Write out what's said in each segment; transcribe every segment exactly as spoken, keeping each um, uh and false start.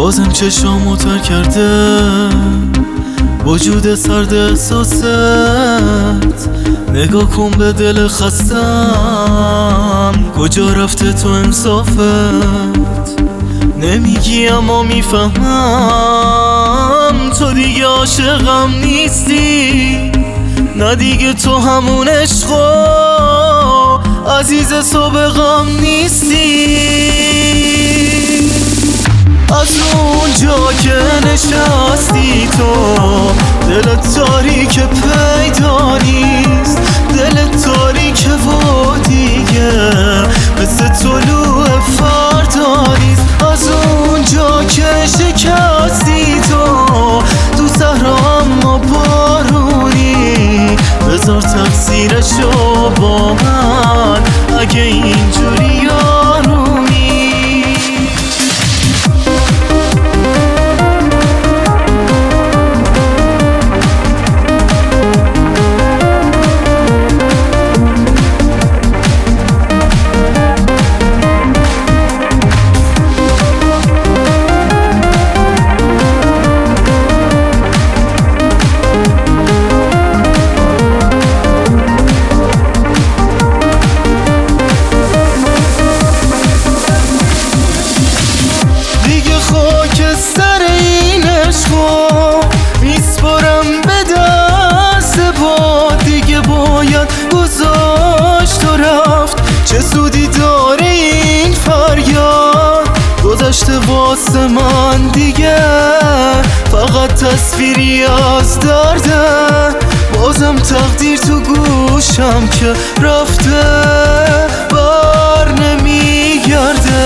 بازم چشامو تر کرده وجود سرد احساست. نگاه کن به دل خستم، کجا رفته تو انصافت؟ نمیگی اما میفهمم تو دیگه عاشقم نیستی. نه دیگه تو همون عشقا عزیز سابقم نیستی. از اونجا که نشستی تو دلت تاریک پیدا نیست، دلت تاریک و دیگه مثل طلوع فردا نیست. از اونجا که شکستی تو تو صحرا اما بارونی، بذار تقصیرشو با من اگه اینجوری یارومی. چه سودی داره این فریاد؟ گذشته واسه من دیگه فقط تصویری از درده. بازم تقدیر تو گوشم که رفته بر نمیگرده.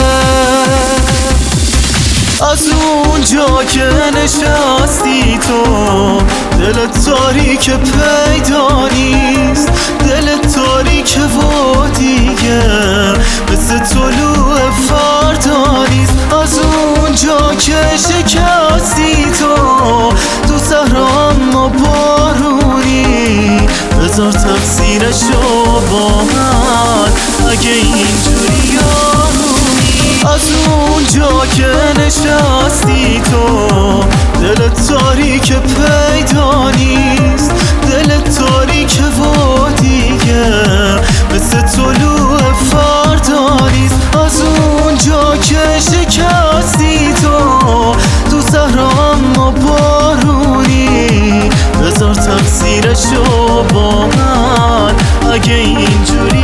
از اونجا که نشستی تو دلت تاریک پیدا نیست، دلت تاریک و دیگه مثل طلوع فردا نیست. از اونجا که شکستی تو تو صحرا اما بارونی، بذار تقصیرشو با من اگه اینجوری یارومی. از اونجا که نشستی تو دلت تاریک پیدا نیست، دلت تاریک و دیگه مثل طلوع فردا نیست. از اونجا که شکستی تو تو صحرا اما بارونی، بذار تقصیرشو با من اگه اینجوری